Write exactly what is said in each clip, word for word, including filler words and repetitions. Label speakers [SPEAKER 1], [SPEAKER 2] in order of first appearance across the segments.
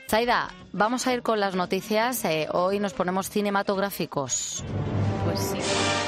[SPEAKER 1] Zaida, vamos a ir con las noticias. Eh, hoy nos ponemos cinematográficos.
[SPEAKER 2] Pues sí.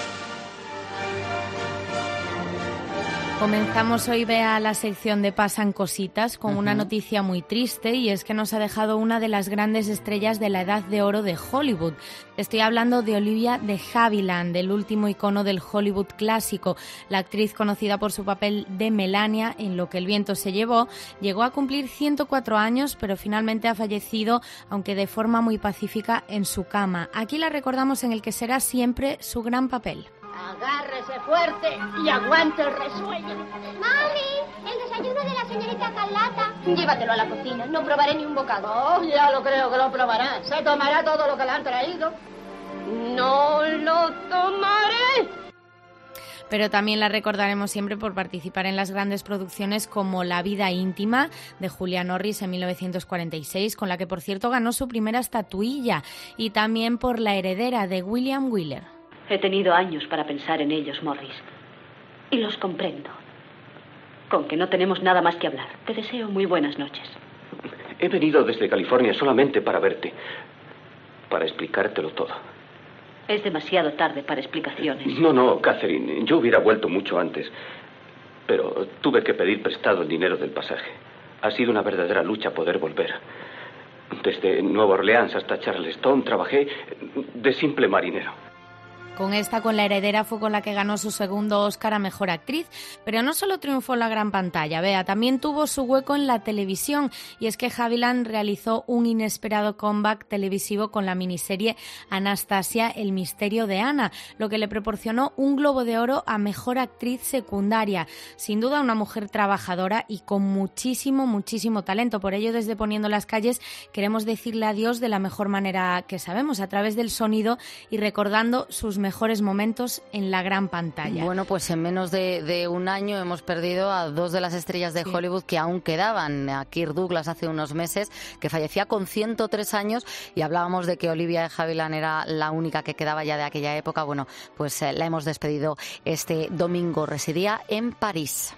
[SPEAKER 2] Comenzamos hoy, Bea, la sección de Pasan Cositas con uh-huh. una noticia muy triste, y es que nos ha dejado una de las grandes estrellas de la edad de oro de Hollywood. Estoy hablando de Olivia de Havilland, el último icono del Hollywood clásico. La actriz, conocida por su papel de Melania en Lo que el viento se llevó, llegó a cumplir ciento cuatro años, pero finalmente ha fallecido, aunque de forma muy pacífica, en su cama. Aquí la recordamos en el que será siempre su gran papel.
[SPEAKER 3] Agárrese fuerte y aguante el resuello.
[SPEAKER 4] ¡Mami! El desayuno de la señorita Carlota.
[SPEAKER 3] Llévatelo a la cocina, no probaré ni un bocado. Oh, ya lo creo que lo probará. Se tomará todo lo que le han traído. No lo tomaré.
[SPEAKER 2] Pero también la recordaremos siempre por participar en las grandes producciones como La vida íntima, de Julia Norris en mil novecientos cuarenta y seis, con la que, por cierto, ganó su primera estatuilla, y también por La heredera, de William Wyler.
[SPEAKER 5] He tenido años para pensar en ellos, Morris, y los comprendo. Con que no tenemos nada más que hablar. Te deseo muy buenas noches.
[SPEAKER 6] He venido desde California solamente para verte, para explicártelo todo.
[SPEAKER 5] Es demasiado tarde para explicaciones.
[SPEAKER 6] No, no, Catherine, yo hubiera vuelto mucho antes, pero tuve que pedir prestado el dinero del pasaje. Ha sido una verdadera lucha poder volver. Desde Nueva Orleans hasta Charleston trabajé de simple marinero.
[SPEAKER 2] Con esta, con La heredera, fue con la que ganó su segundo Oscar a Mejor Actriz, pero no solo triunfó en la gran pantalla, Bea, también tuvo su hueco en la televisión, y es que Havilland realizó un inesperado comeback televisivo con la miniserie Anastasia, el misterio de Ana, lo que le proporcionó un Globo de Oro a Mejor Actriz Secundaria. Sin duda una mujer trabajadora y con muchísimo, muchísimo talento. Por ello, desde Poniendo las Calles, queremos decirle adiós de la mejor manera que sabemos, a través del sonido y recordando sus mejores momentos en la gran pantalla.
[SPEAKER 1] Bueno, pues en menos de, de un año hemos perdido a dos de las estrellas de sí. Hollywood que aún quedaban. A Kirk Douglas hace unos meses, que fallecía con ciento tres años, y hablábamos de que Olivia de Havilland era la única que quedaba ya de aquella época. Bueno, pues eh, la hemos despedido este domingo. Residía en París.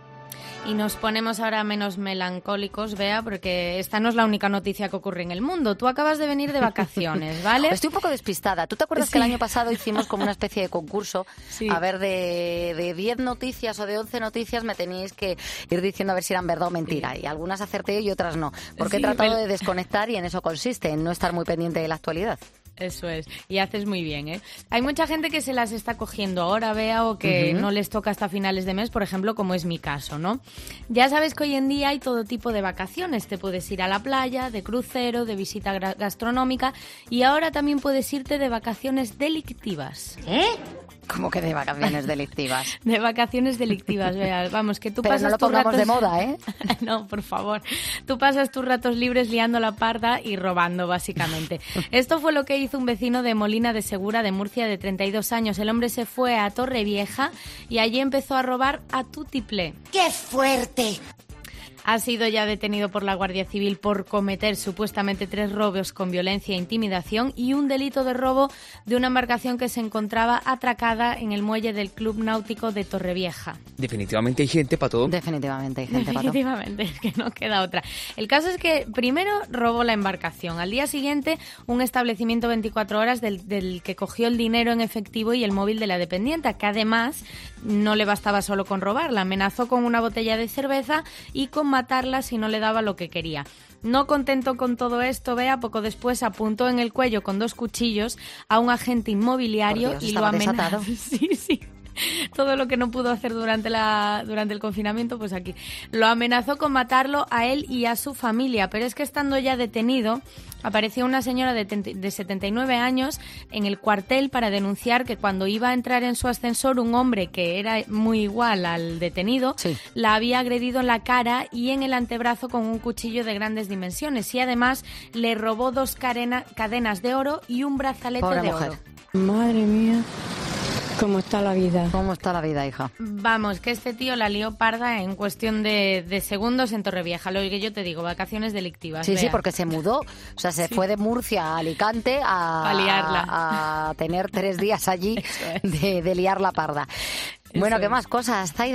[SPEAKER 2] Y nos ponemos ahora menos melancólicos, Bea, porque esta no es la única noticia que ocurre en el mundo. Tú acabas de venir de vacaciones, ¿vale?
[SPEAKER 1] Estoy un poco despistada. ¿Tú te acuerdas sí. que el año pasado hicimos como una especie de concurso? Sí. A ver, de, de diez noticias o de once noticias me tenéis que ir diciendo a ver si eran verdad o mentira. Sí. Y algunas acerté y otras no. Porque sí, he tratado pero... de desconectar, y en eso consiste, en no estar muy pendiente de la actualidad.
[SPEAKER 2] Eso es, y haces muy bien, ¿eh? Hay mucha gente que se las está cogiendo ahora, Bea, o que uh-huh. no les toca hasta finales de mes, por ejemplo, como es mi caso, ¿no? Ya sabes que hoy en día hay todo tipo de vacaciones. Te puedes ir a la playa, de crucero, de visita gra- gastronómica, y ahora también puedes irte de vacaciones delictivas.
[SPEAKER 1] ¿Eh? ¿Cómo que de vacaciones delictivas?
[SPEAKER 2] De vacaciones delictivas, Bea. Vamos, que tú
[SPEAKER 1] Pero
[SPEAKER 2] pasas
[SPEAKER 1] no lo
[SPEAKER 2] tus
[SPEAKER 1] pongamos
[SPEAKER 2] ratos...
[SPEAKER 1] de moda, ¿eh?
[SPEAKER 2] No, por favor. Tú pasas tus ratos libres liando la parda y robando, básicamente. Esto fue lo que hizo un vecino de Molina de Segura, de Murcia, de treinta y dos años. El hombre se fue a Torrevieja y allí empezó a robar a tutiplé.
[SPEAKER 4] ¡Qué fuerte!
[SPEAKER 2] Ha sido ya detenido por la Guardia Civil por cometer supuestamente tres robos con violencia e intimidación y un delito de robo de una embarcación que se encontraba atracada en el muelle del Club Náutico de Torrevieja.
[SPEAKER 7] Definitivamente hay gente para todo.
[SPEAKER 1] Definitivamente hay gente para todo.
[SPEAKER 2] Definitivamente, es que no queda otra. El caso es que primero robó la embarcación. Al día siguiente, un establecimiento veinticuatro horas del, del que cogió el dinero en efectivo y el móvil de la dependienta, que además no le bastaba solo con robarla. Amenazó con una botella de cerveza y con matarla si no le daba lo que quería. No contento con todo esto, Bea, poco después apuntó en el cuello con dos cuchillos a un agente inmobiliario
[SPEAKER 1] Dios,
[SPEAKER 2] y lo amenazó.
[SPEAKER 1] Sí,
[SPEAKER 2] sí. Todo lo que no pudo hacer durante la durante el confinamiento, pues aquí. Lo amenazó con matarlo a él y a su familia, pero es que estando ya detenido, apareció una señora de, de setenta y nueve años en el cuartel para denunciar que cuando iba a entrar en su ascensor un hombre que era muy igual al detenido, sí. la había agredido en la cara y en el antebrazo con un cuchillo de grandes dimensiones, y además le robó dos cadena, cadenas de oro y un brazalete
[SPEAKER 1] Pobre
[SPEAKER 2] de
[SPEAKER 1] mujer.
[SPEAKER 2] oro.
[SPEAKER 8] Madre mía. ¿Cómo está la vida?
[SPEAKER 1] ¿Cómo está la vida, hija?
[SPEAKER 2] Vamos, que este tío la lió parda en cuestión de, de segundos en Torrevieja. Lo que yo te digo, vacaciones delictivas.
[SPEAKER 1] Sí,
[SPEAKER 2] Bea.
[SPEAKER 1] sí, porque se mudó. O sea, se sí. fue de Murcia a Alicante a,
[SPEAKER 2] a liarla.
[SPEAKER 1] A, a tener tres días allí
[SPEAKER 2] es.
[SPEAKER 1] de, de liar la parda. Eso bueno, ¿qué
[SPEAKER 2] es.
[SPEAKER 1] más cosas, Zaida?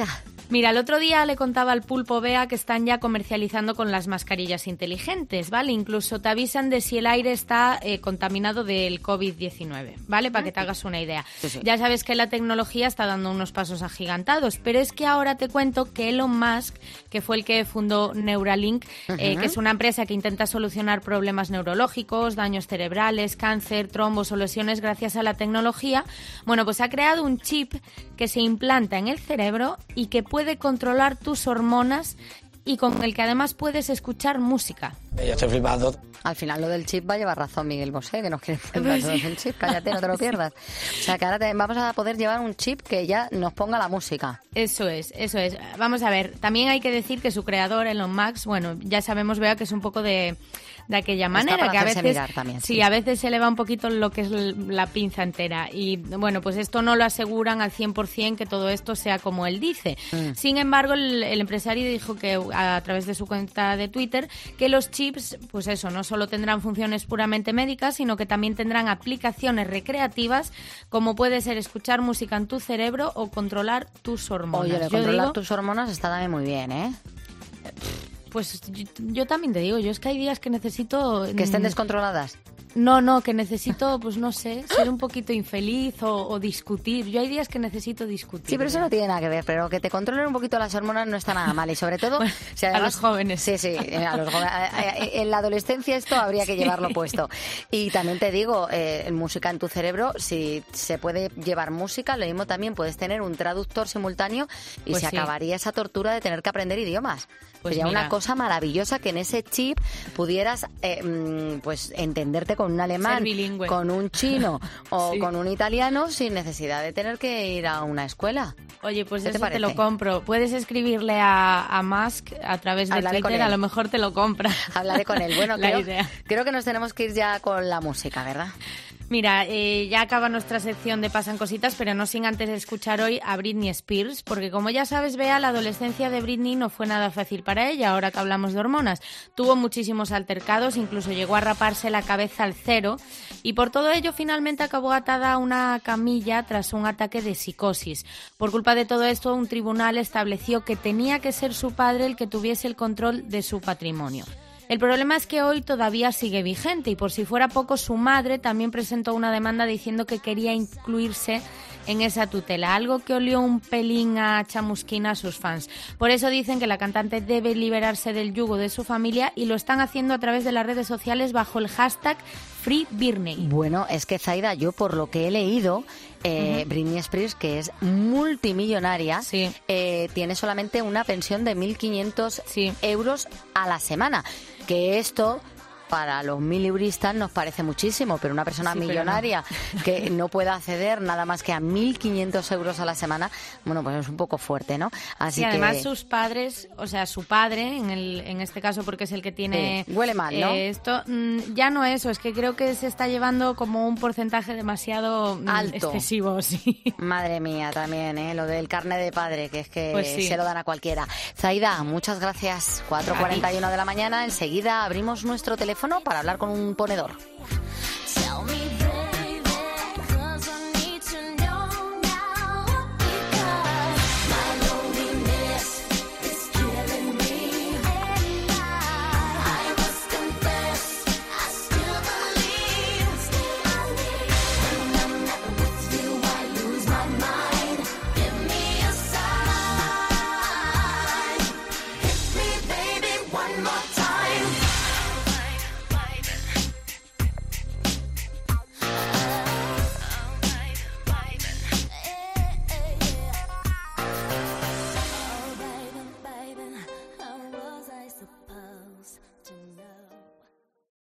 [SPEAKER 2] Mira, el otro día le contaba al Pulpo Bea que están ya comercializando con las mascarillas inteligentes, ¿vale? Incluso te avisan de si el aire está eh, contaminado del covid diecinueve, ¿vale? Para que te hagas una idea.
[SPEAKER 1] Sí, sí.
[SPEAKER 2] Ya sabes que la tecnología está dando unos pasos agigantados, pero es que ahora te cuento que Elon Musk, que fue el que fundó Neuralink, uh-huh. eh, que es una empresa que intenta solucionar problemas neurológicos, daños cerebrales, cáncer, trombos o lesiones gracias a la tecnología, bueno, pues ha creado un chip que se implanta en el cerebro y que puede controlar tus hormonas y con el que además puedes escuchar música.
[SPEAKER 9] Yo estoy flipando.
[SPEAKER 1] Al final lo del chip va a llevar razón Miguel Bosé, que nos quiere contar todo el chip. Cállate, no te lo pierdas. O sea, que ahora te, vamos a poder llevar un chip que ya nos ponga la música.
[SPEAKER 2] Eso es, eso es. Vamos a ver, también hay que decir que su creador, Elon Musk, bueno, ya sabemos, Bea, que es un poco de... de aquella manera, que a veces
[SPEAKER 1] también,
[SPEAKER 2] sí.
[SPEAKER 1] sí,
[SPEAKER 2] a veces se le va un poquito lo que es la pinza entera y bueno, pues esto no lo aseguran al cien por ciento que todo esto sea como él dice. Mm. Sin embargo, el, el empresario dijo que a, a través de su cuenta de Twitter que los chips, pues eso, no solo tendrán funciones puramente médicas, sino que también tendrán aplicaciones recreativas como puede ser escuchar música en tu cerebro o controlar tus hormonas.
[SPEAKER 1] Oye, de
[SPEAKER 2] Yo
[SPEAKER 1] controlar
[SPEAKER 2] digo,
[SPEAKER 1] tus hormonas está también muy bien, ¿eh?
[SPEAKER 2] Pues yo, yo también te digo, yo es que hay días que necesito...
[SPEAKER 1] ¿Que estén descontroladas?
[SPEAKER 2] No, no, que necesito, pues no sé, ser un poquito infeliz o, o discutir. Yo hay días que necesito discutir.
[SPEAKER 1] Sí, pero eso no tiene nada que ver, pero que te controlen un poquito las hormonas no está nada mal. Y sobre todo...
[SPEAKER 2] Bueno,
[SPEAKER 1] si además,
[SPEAKER 2] a los jóvenes.
[SPEAKER 1] Sí, sí, a los jóvenes. En la adolescencia esto habría que llevarlo puesto. Y también te digo, eh, música en tu cerebro, si se puede llevar música, lo mismo también puedes tener un traductor simultáneo y
[SPEAKER 2] pues
[SPEAKER 1] se
[SPEAKER 2] sí.
[SPEAKER 1] acabaría esa tortura de tener que aprender idiomas.
[SPEAKER 2] Pues
[SPEAKER 1] sería
[SPEAKER 2] mira.
[SPEAKER 1] una cosa maravillosa que en ese chip pudieras eh, pues entenderte con un alemán, con un chino o
[SPEAKER 2] sí.
[SPEAKER 1] con un italiano sin necesidad de tener que ir a una escuela.
[SPEAKER 2] Oye, pues
[SPEAKER 1] ¿Qué
[SPEAKER 2] eso
[SPEAKER 1] te
[SPEAKER 2] te,
[SPEAKER 1] parece?
[SPEAKER 2] lo compro. Puedes escribirle a, a Musk a través de
[SPEAKER 1] Hablaré
[SPEAKER 2] Twitter, a lo mejor te lo compra.
[SPEAKER 1] Hablaré con él. Bueno,
[SPEAKER 2] la
[SPEAKER 1] creo,
[SPEAKER 2] idea.
[SPEAKER 1] creo que nos tenemos que ir ya con la música, ¿verdad?
[SPEAKER 2] Mira, eh, ya acaba nuestra sección de Pasan Cositas, pero no sin antes escuchar hoy a Britney Spears, porque como ya sabes, Bea, la adolescencia de Britney no fue nada fácil para ella, ahora que hablamos de hormonas. Tuvo muchísimos altercados, incluso llegó a raparse la cabeza al cero, y por todo ello finalmente acabó atada a una camilla tras un ataque de psicosis. Por culpa de todo esto, un tribunal estableció que tenía que ser su padre el que tuviese el control de su patrimonio. El problema es que hoy todavía sigue vigente y por si fuera poco, su madre también presentó una demanda diciendo que quería incluirse en esa tutela, algo que olió un pelín a chamusquina a sus fans. Por eso dicen que la cantante debe liberarse del yugo de su familia y lo están haciendo a través de las redes sociales bajo el hashtag Free Britney.
[SPEAKER 1] Bueno, es que Zaida, yo por lo que he leído, eh, uh-huh. Britney Spears, que es multimillonaria,
[SPEAKER 2] sí.
[SPEAKER 1] eh, tiene solamente una pensión de mil quinientos
[SPEAKER 2] sí.
[SPEAKER 1] euros a la semana. Que esto, para los milibristas, nos parece muchísimo, pero una persona
[SPEAKER 2] sí,
[SPEAKER 1] millonaria
[SPEAKER 2] no.
[SPEAKER 1] que no pueda acceder nada más que a mil quinientos euros a la semana, bueno, pues es un poco fuerte, ¿no? Así
[SPEAKER 2] y
[SPEAKER 1] que...
[SPEAKER 2] además sus padres, o sea, su padre, en el en este caso porque es el que tiene...
[SPEAKER 1] Sí, huele mal, ¿no?
[SPEAKER 2] Eh, esto, mm, ya no eso, es que creo que se está llevando como un porcentaje demasiado mm,
[SPEAKER 1] alto.
[SPEAKER 2] Excesivo, sí.
[SPEAKER 1] Madre mía, también, ¿eh? Lo del carné de padre, que es que
[SPEAKER 2] pues sí.
[SPEAKER 1] se lo dan a cualquiera. Zaida, muchas gracias. cuatro cuarenta y uno de la mañana, enseguida abrimos nuestro teléfono para hablar con un ponedor.